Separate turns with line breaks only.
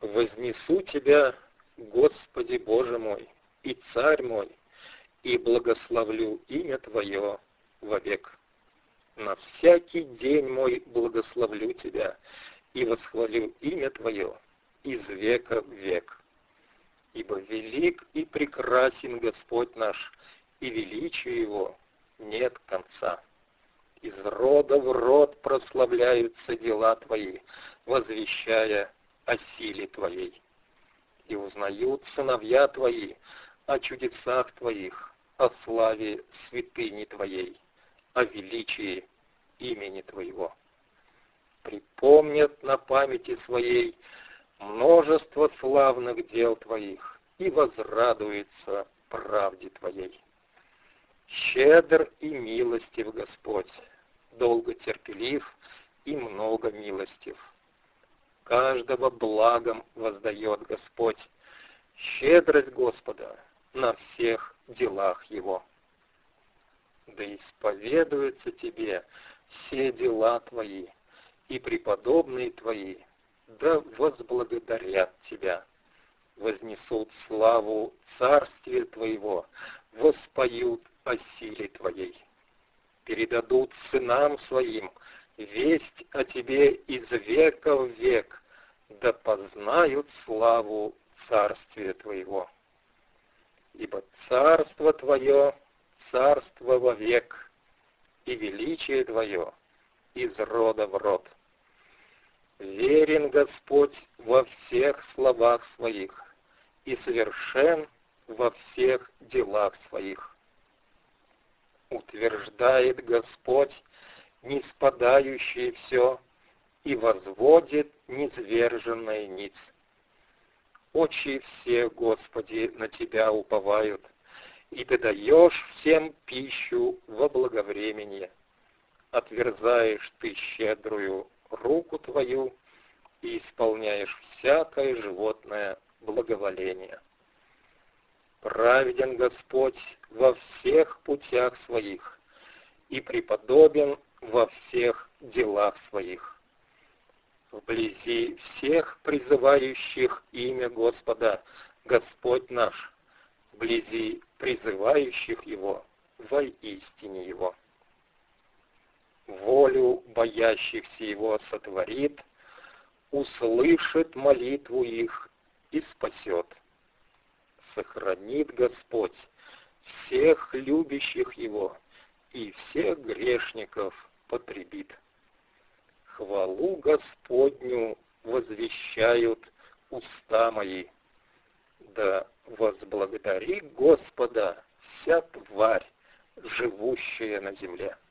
Вознесу Тебя, Господи Боже мой, и Царь мой, и благословлю имя Твое вовек. На всякий день мой благословлю Тебя, и восхвалю имя Твое из века в век. Ибо велик и прекрасен Господь наш, и величию Его нет конца. Из рода в род прославляются дела Твои, возвещая о силе Твоей. И узнают сыновья Твои о чудесах Твоих, о славе святыни Твоей, о величии имени Твоего. Припомнят на памяти своей множество славных дел Твоих и возрадуется правде Твоей. Щедр и милостив Господь, долго терпелив и много милостив. Каждого благом воздает Господь, щедрость Господа на всех делах Его. Да исповедуются Тебе все дела Твои, и преподобные Твои да возблагодарят Тебя, вознесут славу Царствия Твоего, воспоют о силе Твоей, передадут сынам своим весть о Тебе из века в век, да познают славу Царствия Твоего. Ибо Царство Твое — царство вовек, и величие Твое из рода в род. Верен Господь во всех словах Своих и совершен во всех делах Своих. Утверждает Господь ниспадающее все и возводит низверженное ниц. Очи все, Господи, на Тебя уповают, и Ты даешь всем пищу во благовременье. Отверзаешь Ты щедрую руку Твою и исполняешь всякое животное благоволение. Праведен Господь во всех путях Своих и преподобен во всех делах Своих. Вблизи всех призывающих имя Господа, Господь наш, вблизи призывающих Его во истине Его. Волю боящихся Его сотворит, услышит молитву их и спасет. Сохранит Господь всех любящих Его и всех грешников потребит. Хвалу Господню возвещают уста мои, да возблагодари Господа вся тварь, живущая на земле.